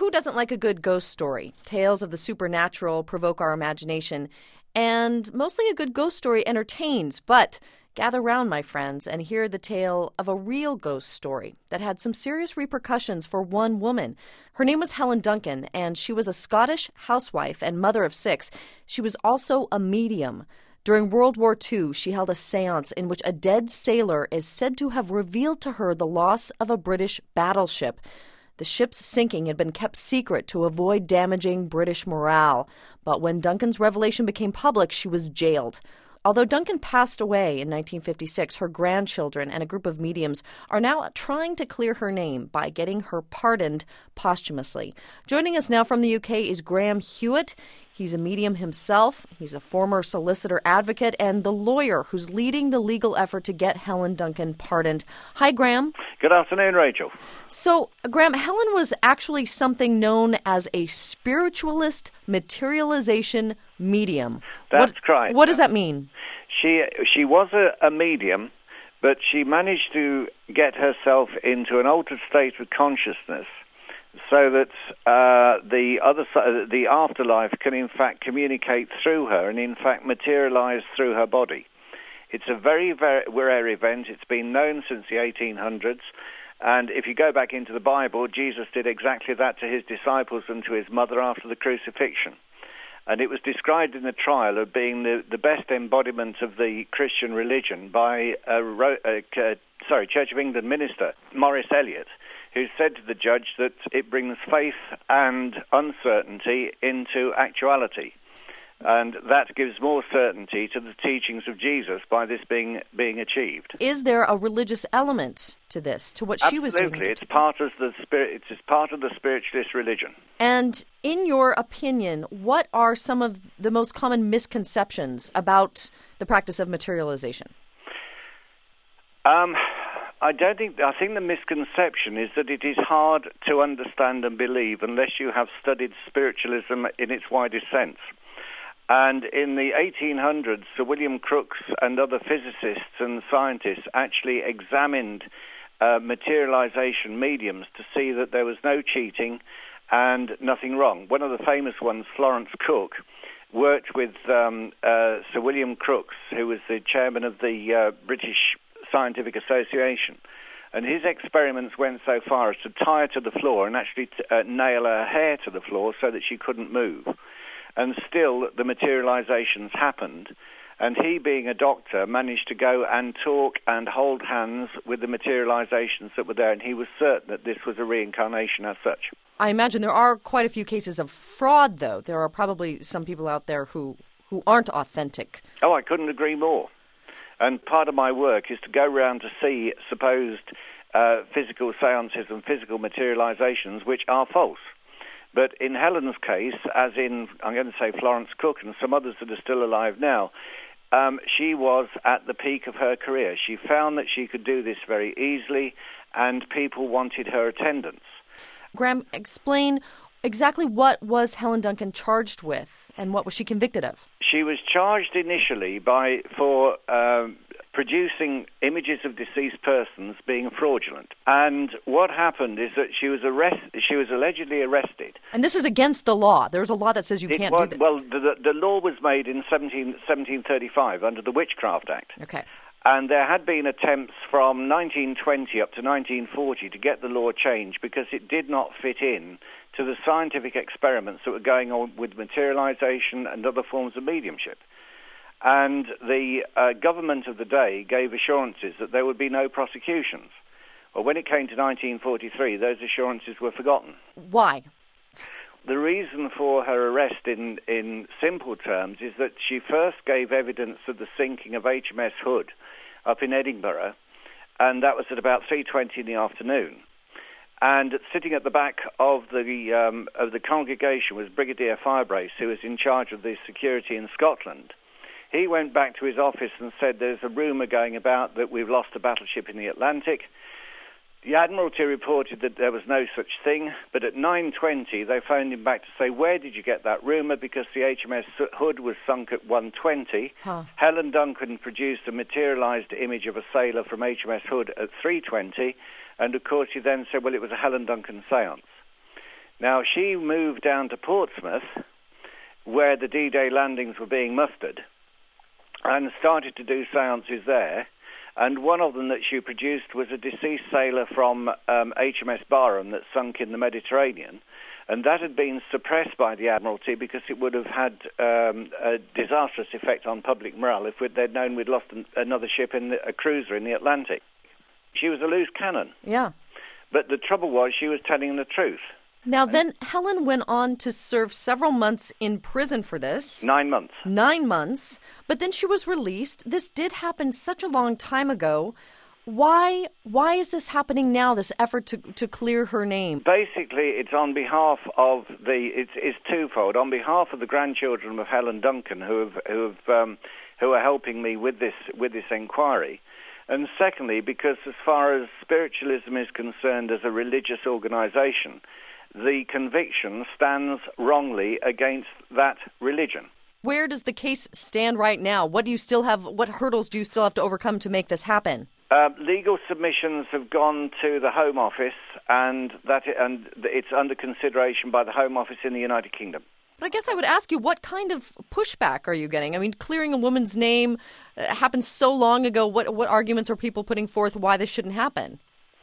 Who doesn't like a good ghost story? Tales of the supernatural provoke our imagination, and mostly a good ghost story entertains. But gather round, my friends, and hear the tale of a real ghost story that had some serious repercussions for one woman. Her name was Helen Duncan, and she was a Scottish housewife and mother of 6. She was also a medium. During World War II, she held a séance in which a dead sailor is said to have revealed to her the loss of a British battleship. The ship's sinking had been kept secret to avoid damaging British morale. But when Duncan's revelation became public, she was jailed. Although Duncan passed away in 1956, her grandchildren and a group of mediums are now trying to clear her name by getting her pardoned posthumously. Joining us now from the UK is Graham Hewitt. He's a medium himself. He's a former solicitor advocate and the lawyer who's leading the legal effort to get Helen Duncan pardoned. Hi, Graham. Good afternoon, Rachel. So, Graham, Helen was actually something known as a spiritualist materialization medium. That's right. What does that mean? She was a medium, but she managed to get herself into an altered state of consciousness so that the other side, the afterlife, can in fact communicate through her and in fact materialize through her body. It's a very, very rare event. It's been known since the 1800s. And if you go back into the Bible, Jesus did exactly that to his disciples and to his mother after the crucifixion. And it was described in the trial of being the best embodiment of the Christian religion by Church of England minister Maurice Eliot, who said to the judge that it brings faith and uncertainty into actuality. And that gives more certainty to the teachings of Jesus by this being achieved. Is there a religious element to this, to what she was doing? Absolutely. It's part of the spirit. It's part of the spiritualist religion. And in your opinion, what are some of the most common misconceptions about the practice of materialization? I think the misconception is that it is hard to understand and believe unless you have studied spiritualism in its widest sense. And in the 1800s, Sir William Crookes and other physicists and scientists actually examined materialization mediums to see that there was no cheating and nothing wrong. One of the famous ones, Florence Cook, worked with Sir William Crookes, who was the chairman of the British Scientific Association. And his experiments went so far as to tie her to the floor and actually nail her hair to the floor so that she couldn't move. And still, the materializations happened. And he, being a doctor, managed to go and talk and hold hands with the materializations that were there. And he was certain that this was a reincarnation as such. I imagine there are quite a few cases of fraud, though. There are probably some people out there who aren't authentic. Oh, I couldn't agree more. And part of my work is to go around to see supposed physical seances and physical materializations which are false. But in Helen's case, as in, I'm going to say Florence Cook and some others that are still alive now, she was at the peak of her career. She found that she could do this very easily, and people wanted her attendance. Graham, explain exactly what was Helen Duncan charged with, and what was she convicted of? She was charged initially for producing images of deceased persons being fraudulent. And what happened is that she was allegedly arrested. And this is against the law. There's a law that says you can't do this. Well, the law was made in 1735 under the Witchcraft Act. Okay. And there had been attempts from 1920 up to 1940 to get the law changed because it did not fit in to the scientific experiments that were going on with materialization and other forms of mediumship. And the government of the day gave assurances that there would be no prosecutions. Well, when it came to 1943, those assurances were forgotten. Why? The reason for her arrest in simple terms is that she first gave evidence of the sinking of HMS Hood up in Edinburgh, and that was at about 3:20 in the afternoon. And sitting at the back of the congregation was Brigadier Firebrace, who was in charge of the security in Scotland. He went back to his office and said, there's a rumour going about that we've lost a battleship in the Atlantic. The Admiralty reported that there was no such thing, but at 9:20 they phoned him back to say, where did you get that rumour? Because the HMS Hood was sunk at 1:20. Helen Duncan produced a materialised image of a sailor from HMS Hood at 3:20, and of course he then said, well, it was a Helen Duncan séance. Now, she moved down to Portsmouth, where the D-Day landings were being mustered, and started to do seances there. And one of them that she produced was a deceased sailor from HMS Barham that sunk in the Mediterranean. And that had been suppressed by the Admiralty because it would have had a disastrous effect on public morale if they'd known we'd lost another ship, a cruiser in the Atlantic. She was a loose cannon. Yeah. But the trouble was she was telling the truth. Now, then Helen went on to serve several months in prison for this. 9 months. 9 months. But then she was released. This did happen such a long time ago. Why is this happening now, this effort to clear her name? Basically, it's on behalf of it's twofold. On behalf of the grandchildren of Helen Duncan, who are helping me with this inquiry. And secondly, because as far as spiritualism is concerned as a religious organization, the conviction stands wrongly against that religion. Where does the case stand right now? What hurdles do you still have to overcome to make this happen? Legal submissions have gone to the Home Office, and it's under consideration by the Home Office in the United Kingdom. But I guess I would ask you, what kind of pushback are you getting? I mean, clearing a woman's name happened so long ago. What arguments are people putting forth why this shouldn't happen?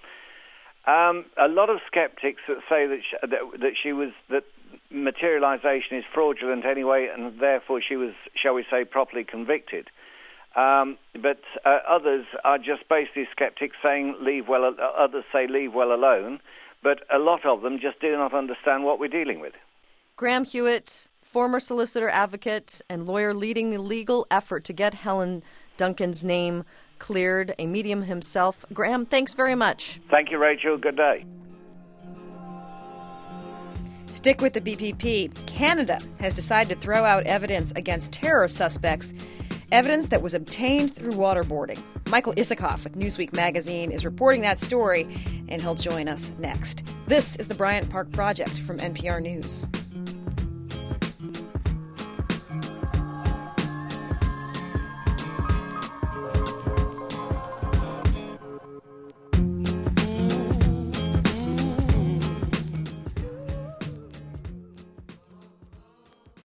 A lot of skeptics that say that materialization is fraudulent anyway, and therefore she was, shall we say, properly convicted. But others are just basically skeptics saying others say leave well alone, but a lot of them just do not understand what we're dealing with. Graham Hewitt, former solicitor advocate and lawyer leading the legal effort to get Helen Duncan's name cleared, a medium himself. Graham, thanks very much. Thank you, Rachel. Good day. Stick with the BPP. Canada has decided to throw out evidence against terror suspects, evidence that was obtained through waterboarding. Michael Isikoff with Newsweek magazine is reporting that story, and he'll join us next. This is the Bryant Park Project from NPR News.